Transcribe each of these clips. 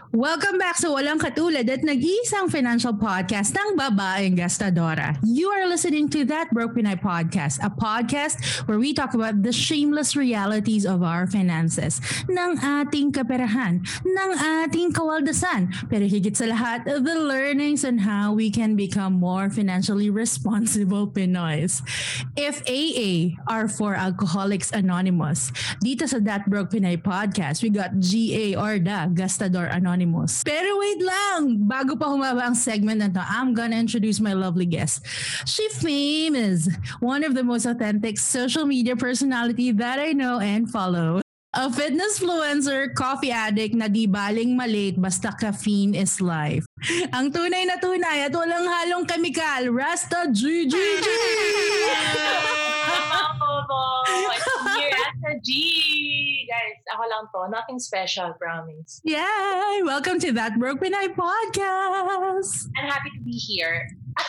Welcome back sa Walang Katulad at nag-iisang financial podcast ng babaeng gastadora. You are listening to That Broke Pinay Podcast, a podcast where we talk about the shameless realities of our finances, ng ating kaperahan, ng ating kawaldasan, pero higit sa lahat, the learnings on how we can become more financially responsible Pinoys. If AA are for Alcoholics Anonymous, dito sa That Broke Pinay Podcast, we got GA or the Gastador Anonymous. Pero wait lang, bago pa humaba ang segment na to, I'm gonna introduce my lovely guest. She famous, one of the most authentic social media personality that I know and follow. A fitness influencer, coffee addict na di baling malate basta caffeine is life. Ang tunay na tunay at walang halong kemikal, Rasta GGG! Here at the G! Guys, ako lang to. Nothing special, promise. Yay! Welcome to That Broke Pinay Podcast! I'm happy to be here.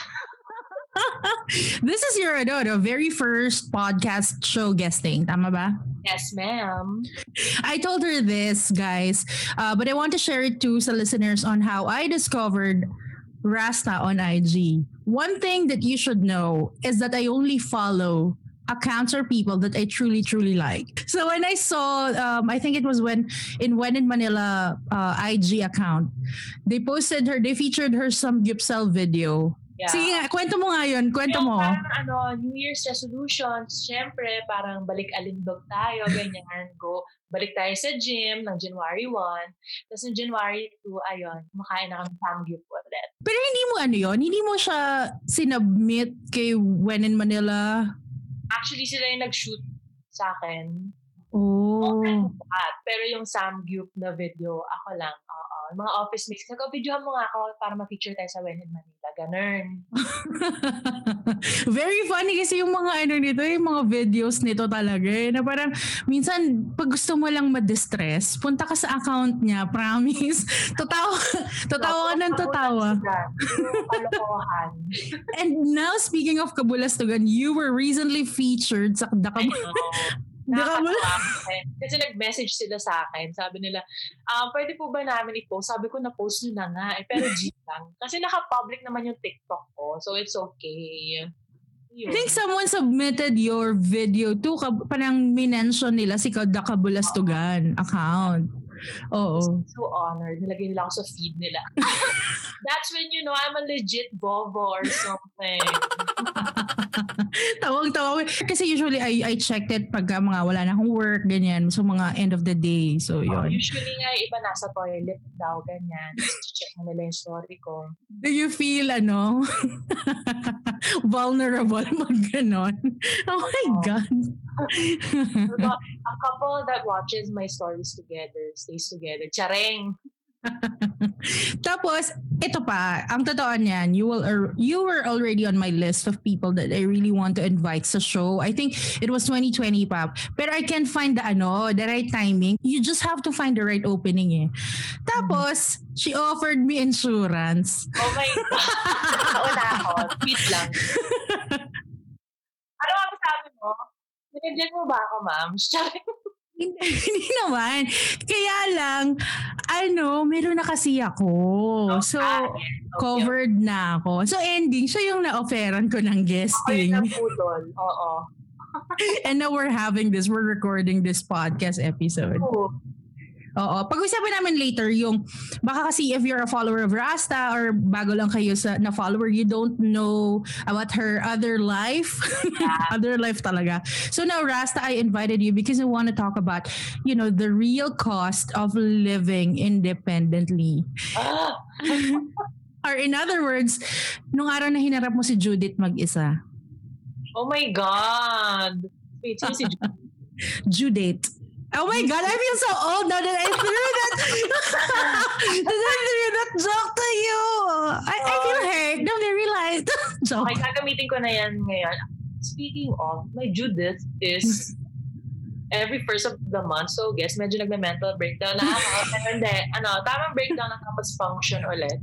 This is your very first podcast show guesting. Tama ba? Yes, ma'am. I told her this, guys, but I want to share it to sa listeners on how I discovered Rasta on IG. One thing that you should know is that I only follow accounts or people that I truly, truly like. So when I saw, I think it was when in Manila IG account, they featured her some Gipsel video. Yeah. Sige nga, kwento mo nga yun. Kwento mo. Parang New Year's resolutions, syempre, parang balik alindog tayo, ganyan. Balik tayo sa gym ng January 1. Tapos ng January 2, ayun, kumakain na kami samgyup ulit. Pero hindi mo hindi mo siya sinubmit kay When in Manila? Actually, sila yung nag-shoot sa akin. Oh. Pero yung samgyup na video, ako lang. Mga office mates, videohan mo nga ako para ma-feature tayo sa When in Manila. Ganun. Very funny kasi yung mga nito, yung mga videos nito talaga. Na parang, minsan, pag gusto mo lang ma-distress, punta ka sa account niya, promise. Tatawa ka ng tatawa. And now, speaking of Kabulastugan, you were recently featured sa Kasi nag-message sila sa akin. Sabi nila, pwede po ba namin i-post? Sabi ko, na-post nyo na nga. Pero G lang. Kasi naka-public naman yung TikTok ko. So, it's okay. I think someone submitted your video to parang minention nila si The Kabulastugan account. Oo. So honored. Nilagay nila ako sa feed nila. That's when you know I'm a legit bobo or something. Tawag. Kasi usually I checked it pag mga wala na akong work, ganyan. So mga end of the day. So yun. Usually nga iba nasa toilet daw, ganyan. Check mo nila yung story ko. Do you feel vulnerable mag ganon? Oh my God. A couple that watches my stories together stays together. Chareng! Tapos, ito pa, ang totoo niyan, you were already on my list of people that I really want to invite sa show. I think it was 2020 pa. Pero I can't find the right timing. You just have to find the right opening eh. Tapos, she offered me insurance. Oh my God. Wala ako. Tweet lang. Ano nga sabi mo? Nag-jet mo ba ako, ma'am? Hindi naman. Kaya lang, meron na kasi ako. So, covered na ako. So, ending, siya yung na-offeran ko ng guesting. Okay, naputol. Oo. And now we're recording this podcast episode. Oo. Pag-usapan namin later yung, baka kasi if you're a follower of Rasta or bago lang kayo na follower, you don't know about her other life. Other life talaga. So now, Rasta, I invited you because I want to talk about, the real cost of living independently. Or in other words, nung araw na hinarap mo si Judith mag-isa. Oh my God! Wait, sino si Judith? Judith. Oh my God, I feel so old now that I threw that joke to you. I feel hurt. Now I realized. Okay, gagamitin ko na yan ngayon. Speaking of, my Judith is every first of the month. So, guess, medyo nagme-mental breakdown na ako. Hindi, tamang breakdown ng campus function ulit.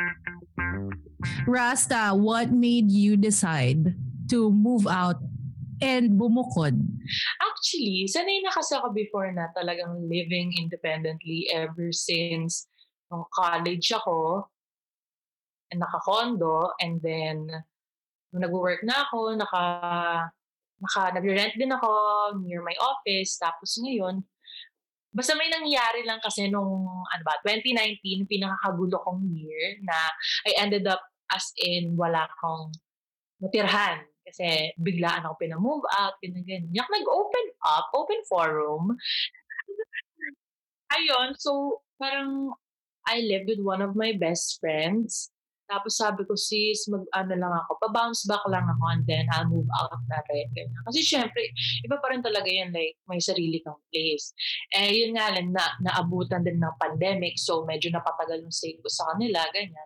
Rasta, what made you decide to move out and bumukod? Actually, sanay na kasi ako before na talagang living independently ever since nung college ako, and naka-condo, and then nung nag-work na ako, nagre-rent din ako near my office. Tapos ngayon, basta may nangyari lang kasi nung 2019, pinakakagulo kong year na I ended up as in wala akong matirhan. Kasi biglaan ako pina-move out, ganyan. Open forum. Ayun, so parang I lived with one of my best friends. Tapos sabi ko, sis, lang ako, pa-bounce back lang ako and then I'll move out na rin. Ganyan. Kasi syempre, iba pa rin talaga yan, like, may sarili kang place. Eh, yun nga lang, naabutan din ng pandemic, so medyo napatagal yung stay ko sa kanila, ganyan.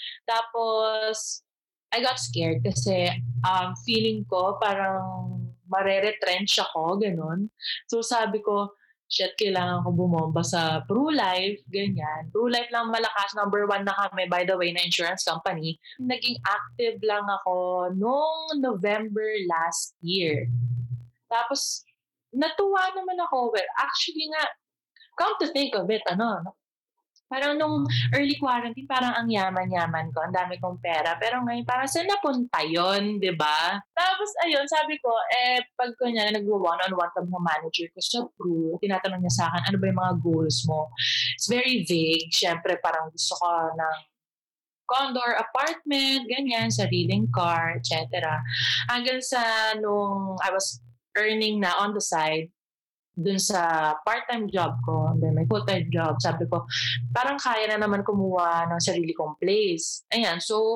Tapos, I got scared kasi feeling ko parang mare-retrench ako, ganun. So sabi ko, shit, kailangan ko bumomba sa PruLife, ganyan. PruLife lang malakas, number 1 na kami, by the way, na insurance company. Naging active lang ako noong November last year. Tapos, natuwa naman ako. Well, actually nga, come to think of it, parang nung early quarantine, parang ang yaman-yaman ko, ang dami kong pera. Pero ngayon, parang saan napunta yun, di ba? Tapos, ayun, sabi ko, pag ko niya, nag-one-on-one kami ng manager ko sa Pru, tinatanong niya sa akin, ano ba yung mga goals mo? It's very vague. Siyempre, parang gusto ko ng condo or apartment, ganyan, sariling car, etc. Hanggang sa nung I was earning na on the side, dun sa part-time job ko, then may full-time job, sabi ko, parang kaya na naman kumuha ng sarili kong place. Ayan, so,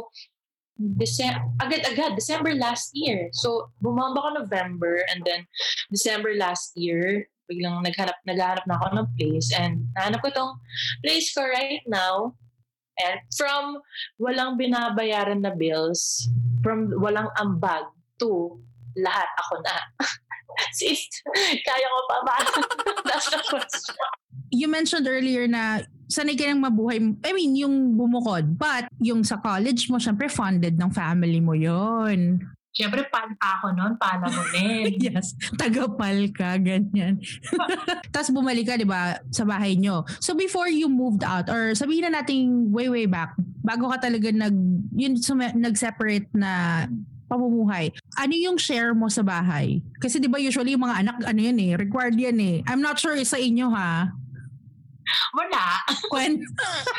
agad-agad, December last year. So, bumamba ko November, and then December last year, biglang naghanap na ako ng place, and nahanap ko tong place ko right now, and from walang binabayaran na bills, from walang ambag to lahat ako na. Sis, kaya ko pa ba? That's the question. You mentioned earlier na sanay ka nang mabuhay, yung bumukod. But yung sa college mo, syempre funded ng family mo yon. Syempre, pan ako nun, pala mo din. Yes, tagapal ka, ganyan. Tapos bumalik ka, di ba, sa bahay nyo. So before you moved out, or sabihin na natin way back, bago ka talaga nag-separate na pamumuhay, ano yung share mo sa bahay? Kasi di ba usually yung mga anak, required yan eh. I'm not sure sa inyo ha. Wala. Kwento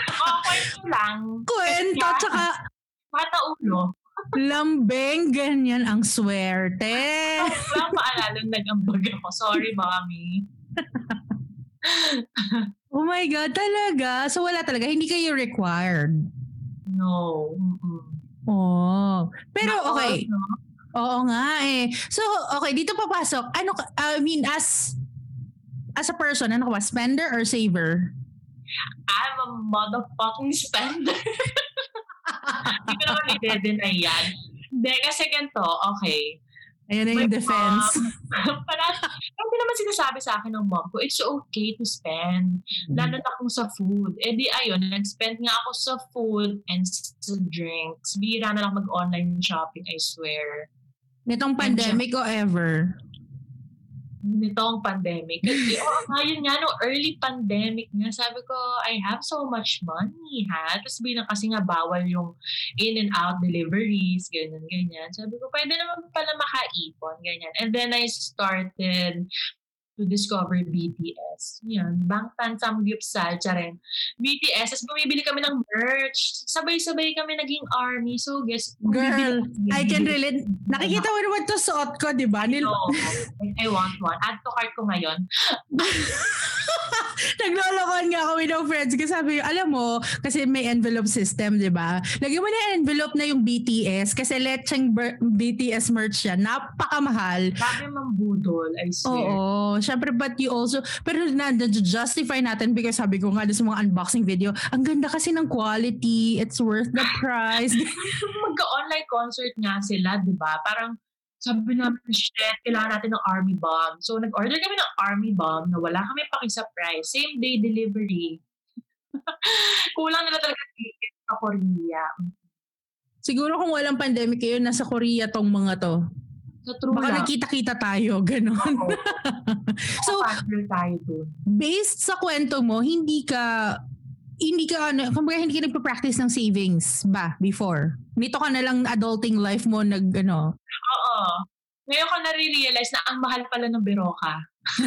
lang. Kwento, tsaka pataulo. Lambeng, ganyan ang swerte. Wala paalala, nag-ambag ako. Sorry, mommy. Oh my God, talaga? So wala talaga? Hindi kayo required? No. Oh. Pero okay. Oo nga eh. So, okay, dito papasok. As a person, ano ka ba? Spender or saver? I'm a motherfucking spender. Hindi ko naman i-deny yan. Hindi, kasi ganito, okay. Ayan na yung defense. Parang naman sinasabi sa akin ng mom ko, it's okay to spend. Lalo na kung sa food. Di ayun, nag-spend nga ako sa food and sa drinks. Bira na lang mag-online shopping, I swear. Nitong pandemic o ever? Nitong pandemic. Ngayon nga, early pandemic nga, sabi ko, I have so much money, ha? Tapos bilang kasi nga bawal yung in and out deliveries, ganyan. Sabi ko, pwede naman pala makaipon, ganyan. And then I started to discover BTS. Yan, Bangtan Samgyeopsal, rin. BTS, tapos bumibili kami ng merch. Sabay-sabay kami naging army. So, guess, girl, I can relate. Nakikita mo naman to suot ko, di ba? I want one. Add to cart ko ngayon. Naglolokohan nga kami ng friends ko. Sabi, alam mo, kasi may envelope system, di ba? Lagyan mo na envelope na yung BTS kasi lecheng BTS merch yan. Napakamahal. Sabi mambudol, I swear. Oo. Syempre, but you also, pero na-justify natin because sabi ko nga sa mga unboxing video, ang ganda kasi ng quality, it's worth the price. Magka-online concert nga sila, di ba? Parang, sabi namin, shit, kailangan natin ng army bomb. So, nag-order kami ng army bomb na wala kami paki-surprise. Same day delivery. Kulang na talaga ticket sa Korea. Siguro kung walang pandemic kayo, nasa Korea tong mga to. Sa true Baka lang. nagkita-kita tayo, gano'n. So, partner tayo dun. based sa kwento mo, hindi ka kumbaga hindi ka nagpa-practice ng savings ba before? Nito ka na lang adulting life mo Oo. Ngayon ko na-realize na ang mahal pala ng Berocca.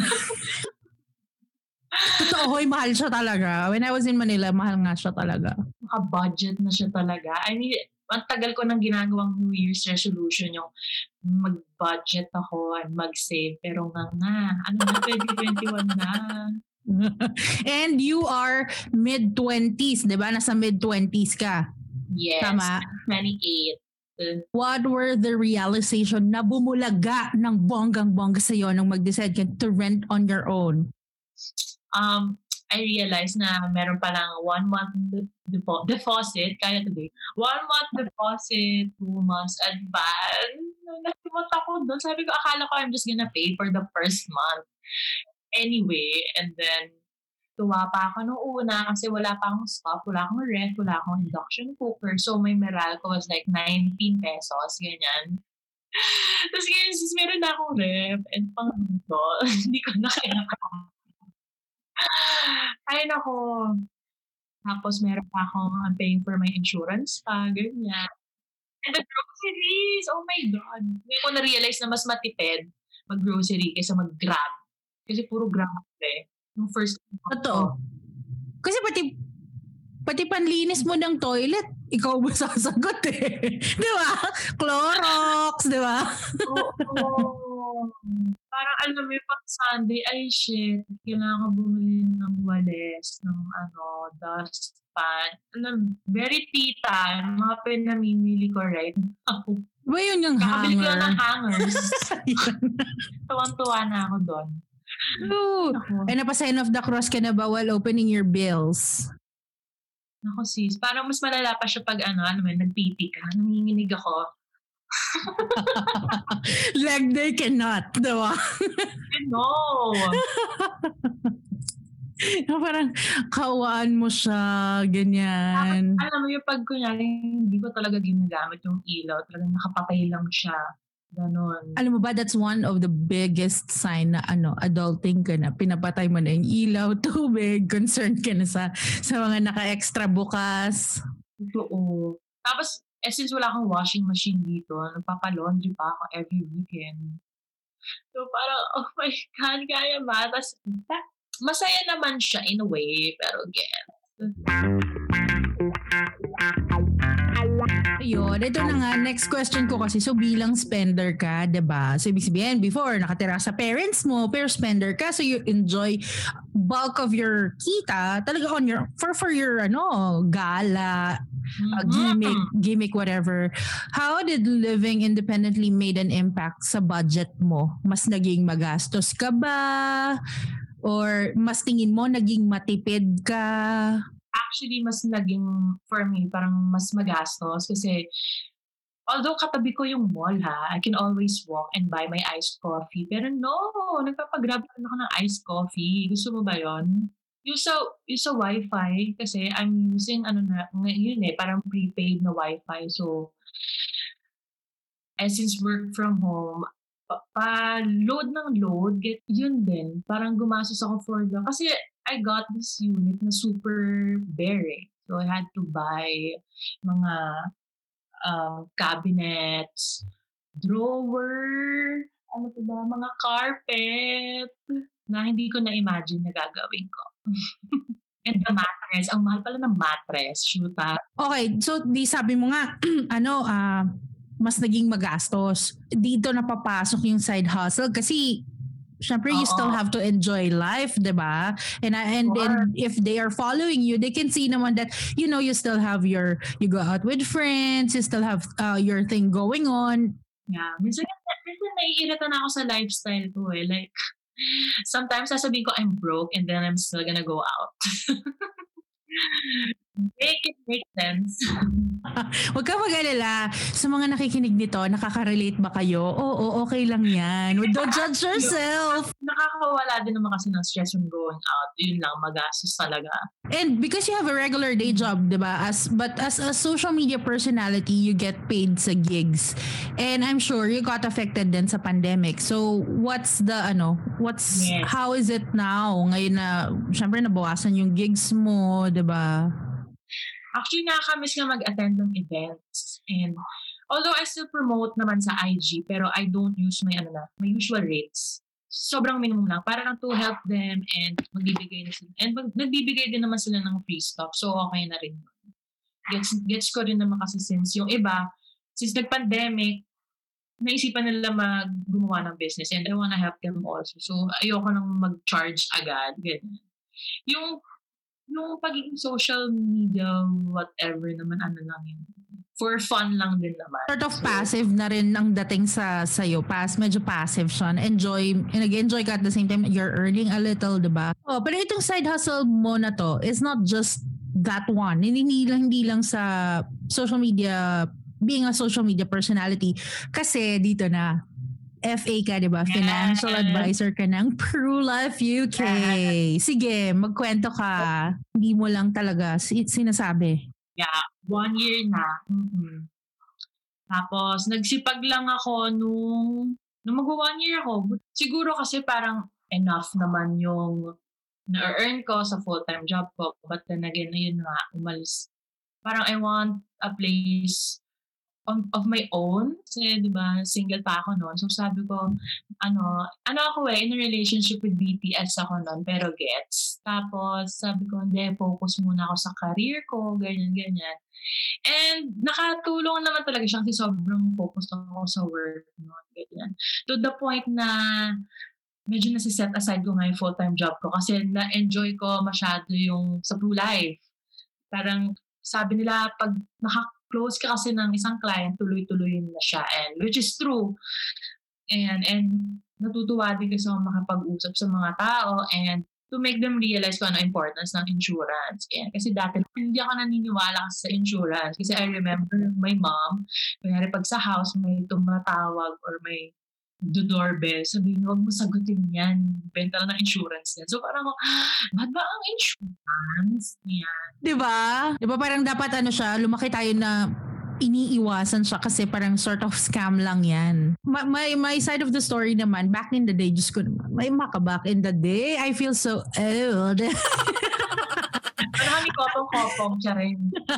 Totoo, mahal siya talaga. When I was in Manila, mahal nga siya talaga. Maka-budget na siya talaga. I mean, ang tagal ko nang ginagawang New Year's resolution yung mag-budget ako and mag-save. Pero nga, 2021 na. And you are mid-20s, di ba? Nasa mid-20s ka. Yes. Tama? 28. What were the realization na bumulaga ng bonggang-bongga sa'yo nung mag-decide ka to rent on your own? I realized na meron palang 1 month deposit, kaya today. 1 month deposit, 2 months advance. Nakimot ako doon. Sabi ko, akala ko I'm just gonna pay for the first month. Anyway, and then tuwa pa ako nung una kasi wala pa akong stop, wala akong rent, wala akong induction cooker. So my Meralco was like 19 pesos, ganyan. Tapos ngayon, since meron na akong ref and pang hindi ko na kailangan. Ay, nako. Tapos meron pa akong I'm paying for my insurance pa, ganyan. And the groceries, oh my God. Ngayon ko na-realize na mas matipid mag-grocery kaysa mag-grab. Kasi puro grab eh. Yung first Totoo. Kasi pati panlinis mo ng toilet, ikaw mo sasagot eh. Di ba? Clorox, di ba? Oo. Parang alam mo yung pag Sunday, ay shit, kailangan ko bumili ng walis, ng dustpan. Alam, very tita, mga pinamimili ko right now. Ba yun yung Kakabili ko hanger? ng hangers. Tuwang-tuwa na ako doon. Ooh. Ay, napa-sign of the cross ka na ba while opening your bills? Ako sis, parang mas malala pa siya pag nagpipi ka, nanginginig ako. Leg day cannot, diba? No. Parang kawaan mo siya, ganyan. Alam mo yung pag kunyari, hindi ko talaga ginagamit yung ilaw, talagang nakapatay lang siya. Ganon. Alam mo ba, that's one of the biggest sign na adulting ka na. Pinapatay mo na yung ilaw, tubig, concerned ka na sa mga naka-extra bukas. Totoo. Tapos, since wala akong washing machine dito, nagpapalaundry pa ako every weekend. So, parang, oh my God, kaya ba? Tapos, masaya naman siya in a way, pero again. Ayun, ito na nga, next question ko kasi, so bilang spender ka, diba? So ibig sabihin, before, nakatira sa parents mo, pero spender ka, so you enjoy bulk of your kita, talaga for your, gala, gimmick, whatever. How did living independently made an impact sa budget mo? Mas naging magastos ka ba? Or mas tingin mo, naging matipid ka? Actually, mas naging, for me, parang mas magastos kasi although katabi ko yung mall I can always walk and buy my iced coffee. Pero no, nagpapagrab ako ng iced coffee. Gusto mo ba yon? Yung sa wifi, kasi I'm using, parang prepaid na wifi. So, since work from home, load ng load, yun din. Parang gumastos ako kasi I got this unit na super bare. So I had to buy mga cabinets, drawer, mga carpet na hindi ko na-imagine na gagawin ko. And the mattress, ang mahal pala ng mattress, shoota. Okay, so di sabi mo nga, mas naging magastos. Dito napapasok yung side hustle kasi syempre you still have to enjoy life, diba? And if they are following you, they can see naman that you still have you go out with friends, you still have your thing going on. Yeah, minsan naiirita na ako sa lifestyle ko eh. Like, sometimes sasabihin ko I'm broke and then I'm still gonna go out. Make it make sense. Huwag ka mag-alala. Sa mga nakikinig nito, nakaka-relate ba kayo? Oo, okay lang yan. Don't judge yourself. Nakakawala din naman kasi ng stress from going out. Yun lang, magastos talaga. And because you have a regular day job, di ba? But as a social media personality, you get paid sa gigs. And I'm sure you got affected din sa pandemic. So, Yes. how is it now? Ngayon na, syempre nabawasan yung gigs mo, di ba? Actually, nakakamiss nga mag-attend ng events. And although I still promote naman sa IG, pero I don't use my usual rates. Sobrang minimum lang. Para lang to help them and magbibigay na sila. And nagbibigay din naman sila ng free stuff. So, okay na rin. Gets ko rin naman kasi since yung iba, since nag-pandemic, naisipan nila gumawa ng business and I wanna help them also. So, ayoko nang mag-charge agad. Ganyan. Yung pagiging social media, whatever naman, lang yun. For fun lang din naman. Sort of passive na rin ang dating sa'yo. Medyo passive siya. Nag-enjoy ka at the same time, you're earning a little, diba? Pero itong side hustle mo na to, is not just that one. Hindi lang sa social media, being a social media personality. Kasi dito na, FA ka, di ba? Financial advisor ka ng PruLife UK. Sige, magkwento ka. Hindi mo lang talaga sinasabi. Yeah, 1 year na. Mm-hmm. Tapos, nagsipag lang ako nung mag-1 year ako. Siguro kasi parang enough naman yung na-earn ko sa full-time job ko. But then again, ayun nga, umalis. Parang I want a place of my own. Kasi, di ba, single pa ako noon. So, sabi ko, in a relationship with BTS ako noon, pero gets. Tapos, sabi ko, hindi, focus muna ako sa career ko, ganyan. And, nakatulong naman talaga siya kasi sobrang focused ako sa work noon, ganyan. To the point na, medyo nasi-set aside ko nga yung full-time job ko kasi na-enjoy ko masyado yung sa PruLife. Parang, sabi nila, pag close ka kasi ng isang client, tuloy-tuloy na siya. And which is true. And natutuwa din kasi ako makapag-usap sa mga tao and to make them realize kung ano importance ng insurance. And kasi dati, hindi ako naniniwala kasi sa insurance. Kasi I remember my mom, kunyari pag sa house, may tumatawag or may doorbell, sabihin, huwag mo sagutin yan. Benta lang ng insurance yan. So parang, ba't ba ang insurance yan? Diba? Diba parang dapat lumaki tayo na iniiwasan siya kasi parang sort of scam lang yan. My side of the story naman, back in the day, just ko naman, back in the day, I feel so old. Parang kami kopong-kopong siya rin.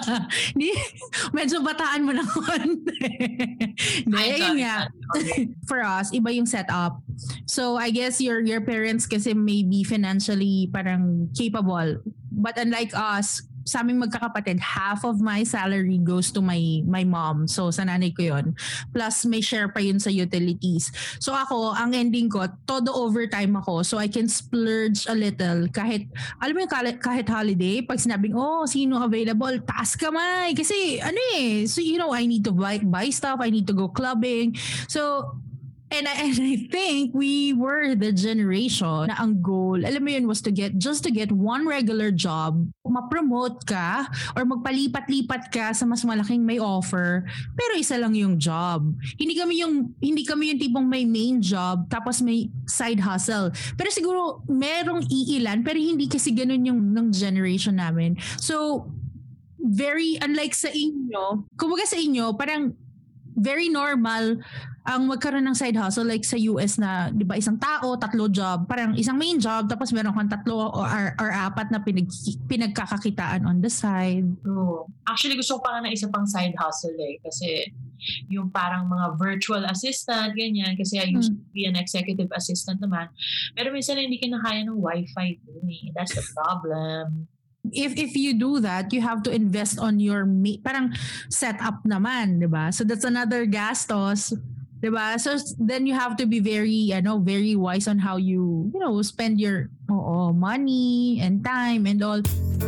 Medyo bataan mo na konti. Ayun nga. For us, iba yung setup. So, I guess your parents kasi may be financially parang capable. But unlike us, sa aming magkakapatid, half of my salary goes to my mom. So, sa nanay ko yun. Plus, may share pa yun sa utilities. So, ako, ang ending ko, todo overtime ako. So, I can splurge a little. Kahit, alam mo yung kahit holiday, pag sinabing, sino available? Taas kamay. Kasi, so, I need to buy stuff. I need to go clubbing. So, And I think we were the generation na ang goal, alam mo yun, was to get one regular job, ma-promote ka or magpalipat-lipat ka sa mas malaking may offer, pero isa lang yung job. Hindi kami yung tipong may main job tapos may side hustle. Pero siguro merong iilan, pero hindi kasi ganun yung ng generation namin. So, very unlike sa inyo, kumbaga sa inyo, parang very normal ang magkaroon ng side hustle like sa US na, di ba, isang tao, 3 job, parang isang main job, tapos meron kang 3 or 4 na pinagkakakitaan on the side. True. Actually, gusto ko pa nga na isa pang side hustle kasi yung parang mga virtual assistant, ganyan, kasi I used to be an executive assistant naman. Pero minsan hindi ka na kaya ng wifi. That's the problem. If you do that, you have to invest on your parang setup naman, di ba? So that's another gastos, di ba? So then you have to be very wise on how you spend your money and time and all.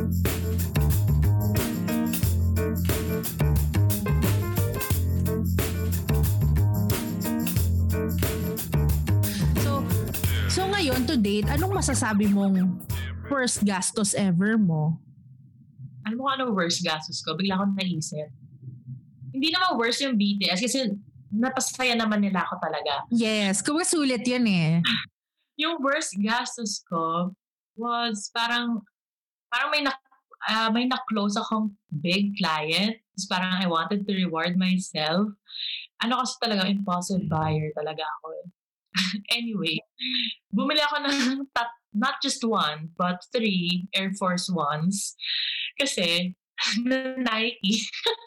So ngayon to date, anong masasabi mong first gastos ever mo? alam mo kung ano worst gastos ko? Bigla akong naisip. Hindi naman worst yung BTS kasi napasaya naman nila ako talaga. Yes, sulit yun eh. Yung worst gastos ko was parang may na-close akong big client. Parang I wanted to reward myself. Ano kasi talaga, impulsive buyer talaga ako eh. Anyway, bumili ako ng not just one, but 3 Air Force Ones. Kasi, Nike.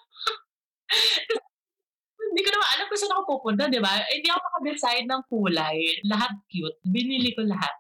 Hindi ko naman alam kung saan ako pupunta, di ba? Hindi ako makadecide ng kulay. Lahat cute. Binili ko lahat.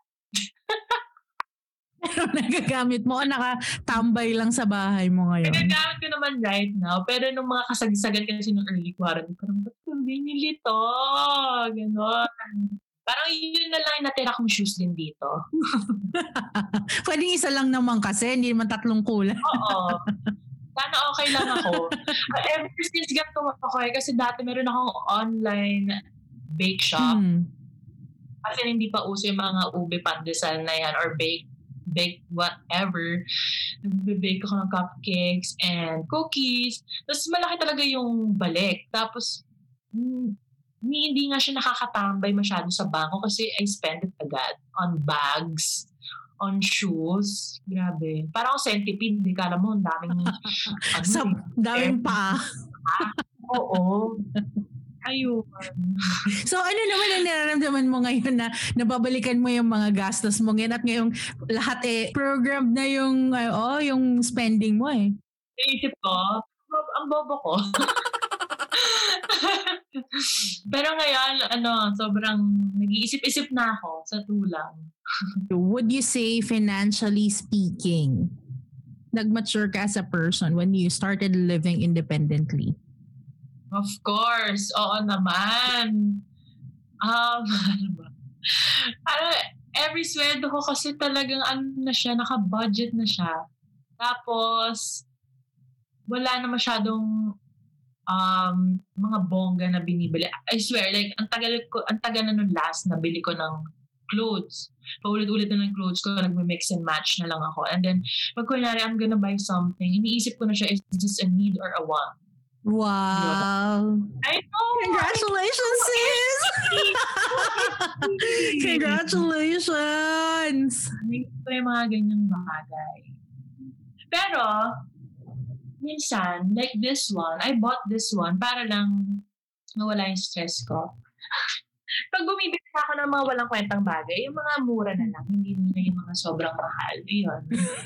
Pero nagagamit mo o nakatambay lang sa bahay mo ngayon? Nagagamit ko naman right now. Pero nung mga kasagsagan kasi nung early quarantine, parang ba't ko binili to? Ganon. Parang yun na lang yung natira kong shoes din dito. Pwedeng isa lang naman kasi, hindi naman 3 kulay. Oo. Sana okay lang ako. Ever since ganito ako kasi dati meron akong online bake shop. Kasi hindi pa uso yung mga ube pandesal na yan or bake whatever. Nagbe-bake ako ng cupcakes and cookies. Tapos malaki talaga yung balik. Tapos hindi nga siya nakakatambay masyado sa bangko kasi I spend it agad on bags, on shoes. Grabe. Parang ako centipede. Hindi ka alam mo, ang daming daming pa. Oo. Ayun. So ano naman ang nararamdaman mo ngayon na nababalikan mo yung mga gastos mo ngayon at ngayong lahat programmed na yung yung spending mo eh. Naisip ko, ang bobo ko. Pero ngayon, sobrang nag-iisip-isip na ako sa tulang. Would you say financially speaking, nag-mature ka as a person when you started living independently? Of course. Oo naman. Every sweldo ko kasi talagang naka-budget na siya. Tapos, wala na masyadong mga bongga na binibili. I swear, like, ang tagal na nung last na bili ko ng clothes. Paulit-ulit na ng clothes ko, nagme-mix and match na lang ako. And then, pag kunyari, I'm gonna buy something, iniisip ko na siya, is this a need or a want? Wow. I know. Congratulations, sis. Congratulations. Ito yung mga ganyang bagay. Pero, minsan, like this one, I bought this one para lang mawala yung stress ko. Pag bumibili ako ng mga walang kwentang bagay, yung mga mura na lang, hindi na yung mga sobrang mahal. Yun.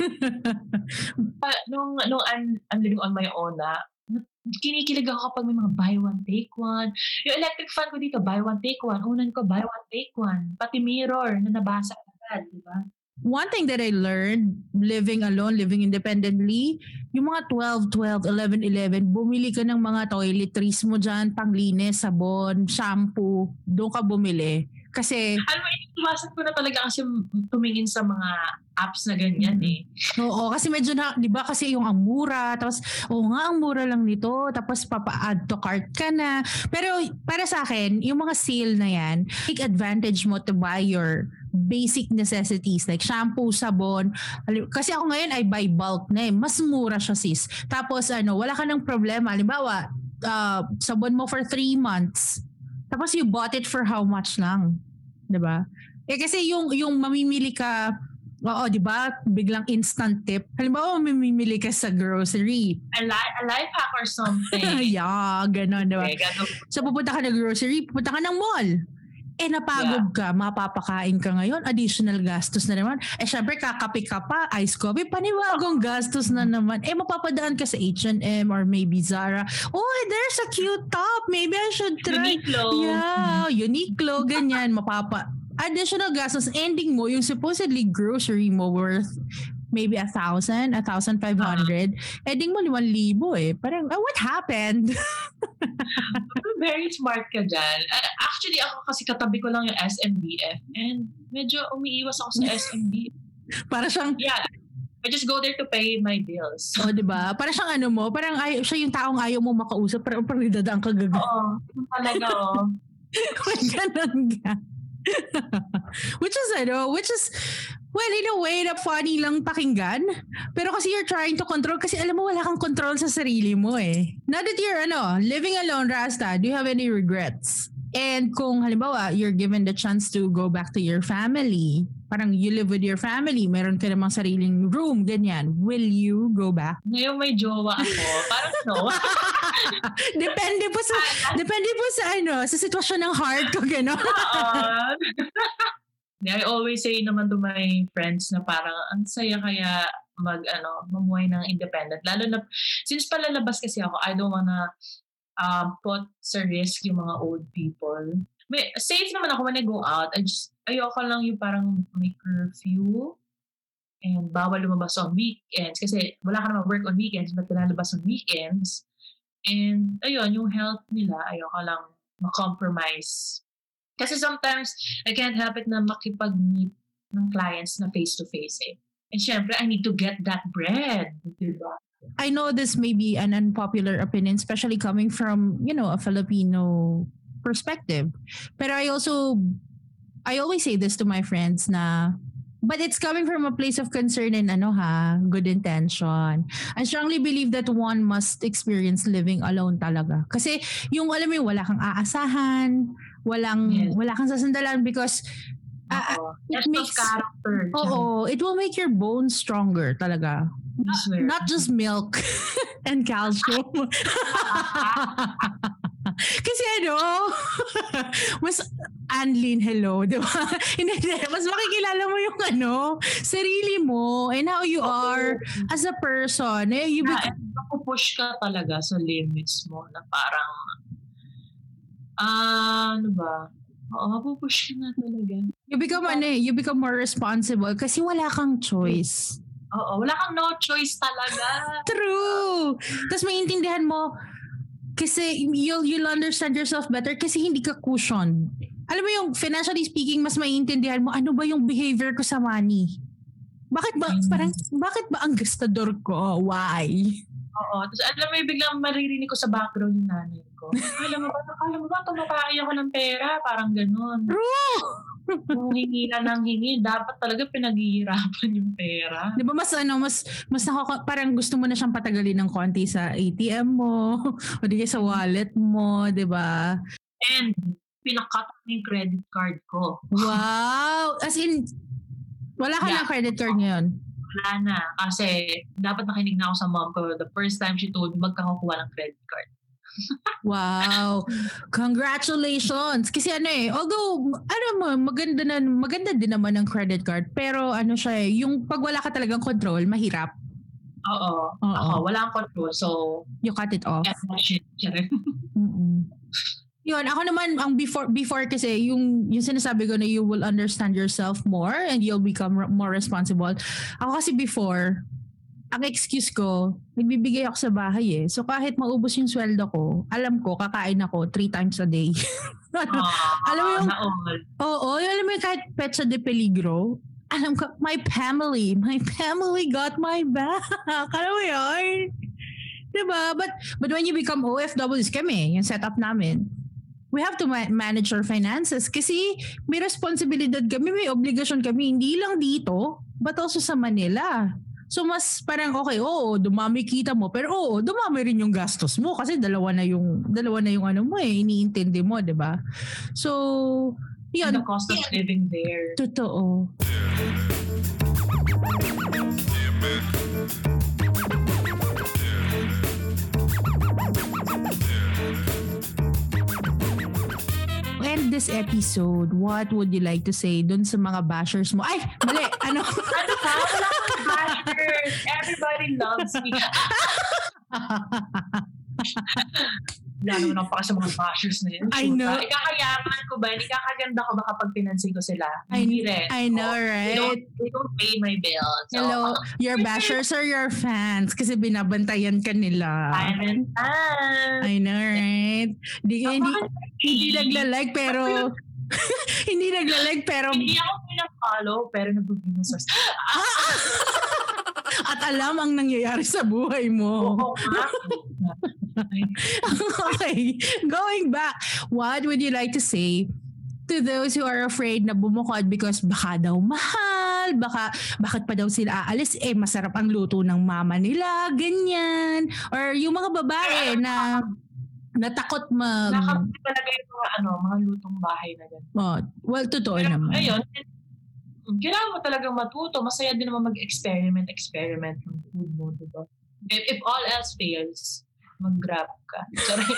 Nung I'm living on my own kinikilig ako kapag may mga buy one, take one. Yung electric fan ko dito, buy one, take one. Unan ko, buy one, take one. Pati mirror na nabasa agad, di ba? One thing that I learned living alone, living independently, yung mga 12, 11, bumili ka ng mga toiletries mo dyan, panglinis, sabon, shampoo, doon ka bumili. Kasi iwasan ko na talaga kasi tumingin sa mga apps na ganyan eh. Oo, kasi medyo di ba kasi yung ang mura, tapos ang mura lang nito, tapos papa-add to cart ka na. Pero para sa akin, yung mga sale na yan, take advantage mo to buy your basic necessities like shampoo, sabon. Kasi ako ngayon I buy bulk na mas mura siya sis. Tapos wala ka ng problema. Halimbawa, sabon mo for 3 months. Tapos you bought it for how much lang? 'Di ba? Kasi yung mamimili ka, di ba? Biglang instant tip. Halimbawa, mamimili ka sa grocery. A life hack or something. Yeah, gano'n, di ba? Okay, So pupunta ka ng grocery, pupunta ka ng mall. Napagod ka, mapapakain ka ngayon, additional gastos na naman. Syempre, kakape ka pa, ice coffee, panibagong gastos na naman. Mapapadaan ka sa H&M or maybe Zara. Oh, there's a cute top. Maybe I should try. Uniqlo. Yeah, Uniqlo, ganyan. Additional gastos. Ending mo, yung supposedly grocery mo worth maybe 1,000, 1,500. Ending mo 5,000 Parang, what happened? Very smart ka dyan. Actually, ako kasi katabi ko lang yung SMBF and medyo umiiwas ako sa SMBF. Para siyang... Yeah. I just go there to pay my bills. Diba? Para siyang parang siya yung taong ayaw mo makausap, parang dadaan ka gagawin. Oo, talaga May ganun ka. Which is Well, in a way, na funny lang pakinggan. Pero kasi you're trying to control, kasi alam mo, wala kang control sa sarili mo eh. Now that you're living alone, Rasta, do you have any regrets? And kung halimbawa, you're given the chance to go back to your family, parang you live with your family, meron ka namang sariling room, ganyan, will you go back? Ngayon may jowa ako, parang no. Depende po sa sa sitwasyon ng heart ko, gano'n. I always say naman to my friends na parang ang saya kaya mamuhay ng independent. Lalo na, since palalabas kasi ako, I don't wanna put sa risk yung mga old people. Safe naman ako when I go out. Ayoko lang yung parang may curfew and bawal lumabas on weekends kasi wala ka naman work on weekends but lalabas on weekends. And ayun, yung health nila, ayoko lang ma-compromise. Kasi sometimes, I can't help it na makipag-meet ng clients na face-to-face eh. And syempre, I need to get that bread. Diba? I know this may be an unpopular opinion, especially coming from, a Filipino perspective. Pero I always say this to my friends na, but it's coming from a place of concern and good intention. I strongly believe that one must experience living alone talaga. Kasi yung alam mo, wala kang aasahan, wala kang sasandalan because it makes character. It will make your bones stronger talaga. Not just milk and calcium. Kasi mas Anlin, hello, di ba? Mas makikilala mo yung sarili mo and how you are as a person. Mapupush ka talaga sa limits mo na parang mapupush ka na talaga. You become more responsible kasi wala kang choice. Oo, wala kang no choice talaga. True. Tapos maintindihan mo, kasi you'll understand yourself better kasi hindi ka cushioned. Alam mo yung financially speaking, mas maintindihan mo ano ba yung behavior ko sa money. Bakit ba ang gastador ko? Why? Oo. Tapos alam mo, biglang maririnig ko sa background yung nanay ko. Alam mo ba, tumapaki ako ng pera? Parang ganun. True! Kung hingi na ng hingi, dapat talaga pinaghihirapan yung pera. Di ba parang gusto mo na siyang patagalin ng konti sa ATM mo o di sa wallet mo, di ba? And pinakat yung credit card ko. Wow! As in, wala ka na credit card ngayon? Wala na. Kasi dapat nakinig na ako sa mom ko the first time she told me magkakakuha ng credit card. Wow. Congratulations. Kasi although maganda din naman ang credit card, pero siya yung pag wala ka talagang control, mahirap. Oo. Wala akong control. So, you cut it off. Yun, ako naman, ang before kasi, yung sinasabi ko na you will understand yourself more and you'll become more responsible. Ako kasi before, ang excuse ko, nagbibigay ako sa bahay eh. So kahit maubos yung sweldo ko, alam ko, kakain ako 3 times a day. Alam mo yung, alam mo yung kahit petsa de peligro, alam ko, my family got my back. Alam mo yun? Diba? But when you become OFWs kami, yung setup namin, we have to manage our finances kasi may responsibilidad kami, may obligasyon kami, hindi lang dito, but also sa Manila. So mas parang dumami kita mo, pero dumami rin yung gastos mo kasi dalawa na yung mo iniintindi mo, 'di ba? So, yun. The cost of living there. Totoo. End this episode, what would you like to say dun sa mga bashers mo? Ay, mali. Ano ka? Wala akong bashers. Everybody loves me. Wala naman ako sa mga bashers na yun. I know. Ikakayaman ko ba? Ikakaganda ko ba kapag pinansin ko sila? Hindi rin. I know, right? They don't pay my bills. So, hello, your bashers or your fans? Kasi binabantayan ka nila. I know, right? Hindi nagla-like pero... hindi nagla-like pero... Hindi ako pinafollow pero nagbubinusos. At alam ang nangyayari sa buhay mo. Oo, okay, going back, what would you like to say to those who are afraid na bumukod because baka daw mahal, abroad, bakit pa daw sila aalis, masarap ang luto ng mama nila, ganyan. Or yung mga babae na natakot nakakapit talaga yung mga lutong bahay na gano'n. Well, totoo naman. Ayun, kailangan mo talagang matuto. Masaya din naman mag-experiment ng food mo, diba? If all else fails, mag-grab ka. Sorry.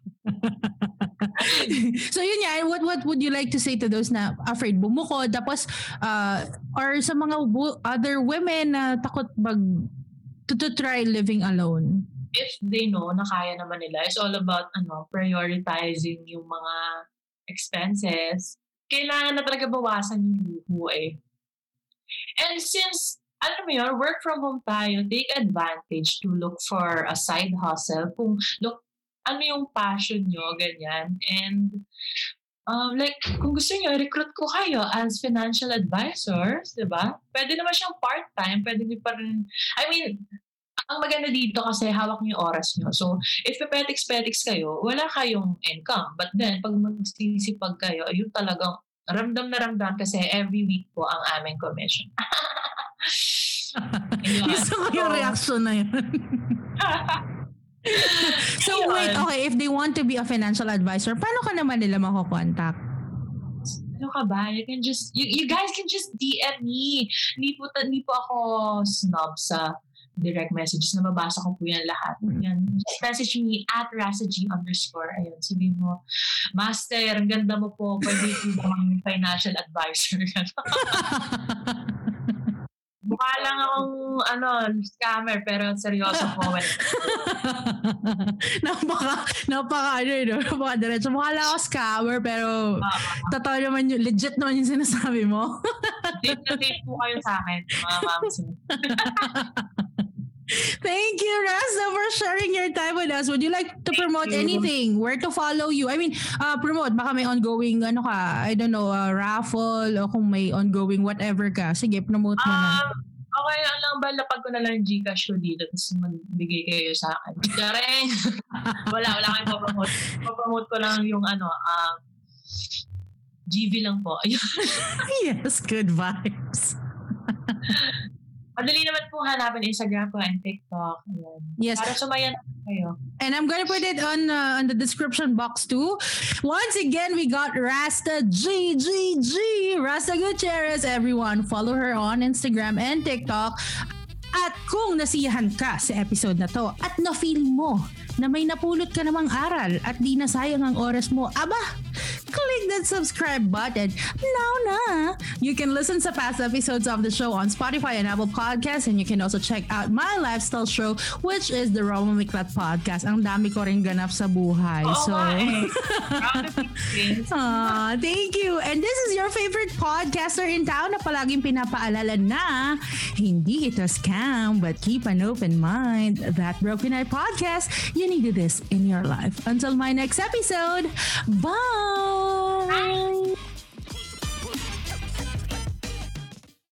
So yun yan, what would you like to say to those na afraid bumukod? Tapos, or sa mga other women na takot to try living alone? If they know na kaya naman nila, it's all about prioritizing yung mga expenses. Kailangan na talaga bawasan yung luho eh. And since, alam mo yun, work from home tayo, take advantage to look for a side hustle. Kung ano yung passion nyo, ganyan. And kung gusto nyo, recruit ko kayo as financial advisors, di ba? Pwede naman siyang part-time, pwede nyo pa rin, ang maganda dito kasi hawak niyo yung oras nyo. So, if petics kayo, wala kayong income. But then, pag magsisipag kayo, ayun talagang ramdam na ramdam kasi every week po ang aming commission. Gusto ko yung reaction na yun. So, wait, okay, if they want to be a financial advisor, paano ka naman nila makukontak? Ano ka ba? You guys can just DM me. Hindi po ako snob sa direct messages. Nababasa ko po yan lahat. Yan. Message me at @rasaG_. Ayun, sabihin mo, Master, ang ganda mo po. Pwede po bang financial advisor? Mukha lang akong scammer pero seryoso po. napaka diretso. Mukha lang ako scammer pero totoo naman yung legit naman yung sinasabi mo. Date na date po kayo sa akin, mga mams. Thank you, Rasta, for sharing your time with us. Would you like to promote anything? Where to follow you? Promote. Baka may ongoing, raffle o kung may ongoing whatever ka. Sige, promote mo na. Okay lang ba, lapag ko na lang yung Gcash ko dito tapos magbigay kayo sa akin. Kareng! wala kayong papromote. Papromote ko lang yung GV lang po. Yes, good vibes. Madali naman po hanapin Instagram ko and TikTok. Ayan. Yes. Para sumayan kayo. And I'm gonna put it on the description box too. Once again, we got Rasta Rasta Gutierrez. Everyone, follow her on Instagram and TikTok. At kung nasiyahan ka sa episode na to at na-feel mo na may napulot ka namang aral at di na sayang ang oras mo, click that subscribe button now na. You can listen to past episodes of the show on Spotify and Apple Podcasts, and you can also check out my lifestyle show, which is the Roma Miklat Podcast. Ang dami ko rin ganap sa buhay. Thank you. And this is your favorite podcaster in town na palaging pinapaalala na hindi ito scam, but keep an open mind. That Broken Eye Podcast, you need this in your life. Until my next episode, bye!